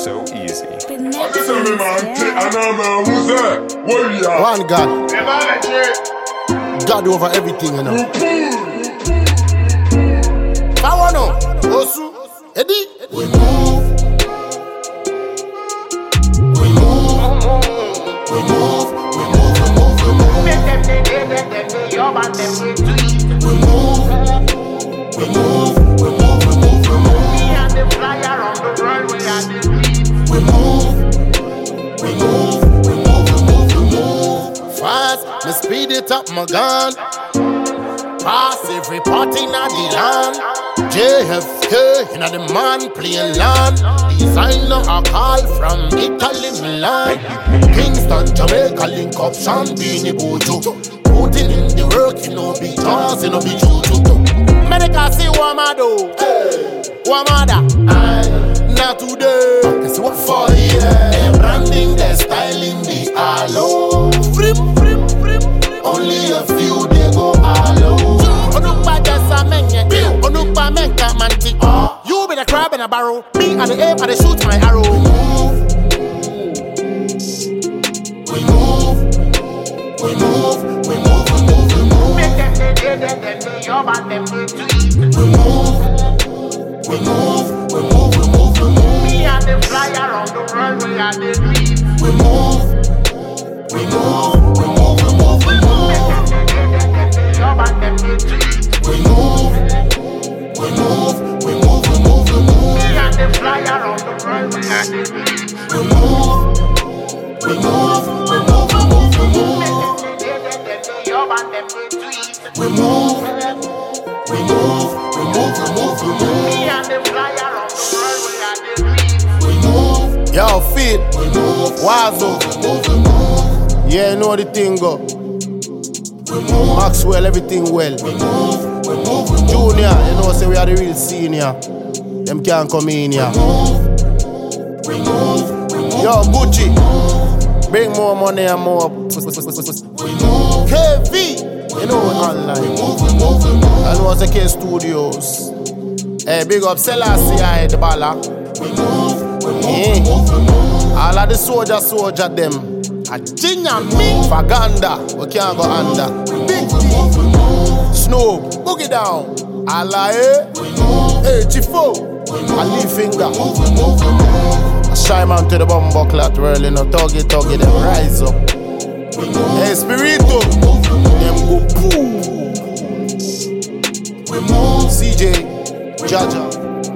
so easy. Listen to me, man. I know, man. Who's that? Warrior. One God. God over everything, you know. Kawano, Osu, Eddie. We move. We move. We move. We move. We move. We move. We move. We move. We move. We move. We move. Me and the flyer on the runway and the beat. We move. We move. We move. We move. We move. Fast, me speed it up, my gun. Pass every party in the land. JFK in the man playing land. Designer a call from Italy, Milan. Kingston, Jamaica, link up Shambini Bojo. Putting in the work, you know, be chance, you know, be juju. Medical see Wamado, Wamada. Not today, it's what for the air. Branding, the styling, the aloe. Frip, frip, frip. Only a few they go aloe. Onukpa jasa menye, Onukpa menka manti. You be the crab in a barrel, me at the aim and they shoot my arrow. We move, we move, we move, we move, we move. Make them they job and them they tweet. We move, we move, we move, we move, we move. Me and the flyer on the runway and the beat. We move, we move, we move, we move, we move. Make them they job and them they tweet. We move, we move, we move, we move, we move. Me and the flyer on the runway and the beat. We move, we move, we move, we move, we move. Make them they job and them they tweet. We move, we move, we move, we move, we move. Me and the flyer on the runway and the beat. We move, yo, feed, we move, Wazo, we move, we move. Yeah, you know the thing go. We move, Maxwell, everything well. We move, we move, we move. Junior, you know, say we are the real senior. Them can't come in here. We move, we move. Yo, Gucci, bring more money and more. We move. KV, you know, online. We move, we move, we move. And was the K Studios. Hey, big up Selassie, the Bala. We move, we move, we move, we move. All of the soldier them. A ginger me, Faganda, we can't go under. Big D, Snow, boogie down. Alaye, hey Chifo, a leaf finger. A shy man to the bum buckler, twirling up, tuggy, them rise up. Hey Spirito, them go boom. CJ, Jaja.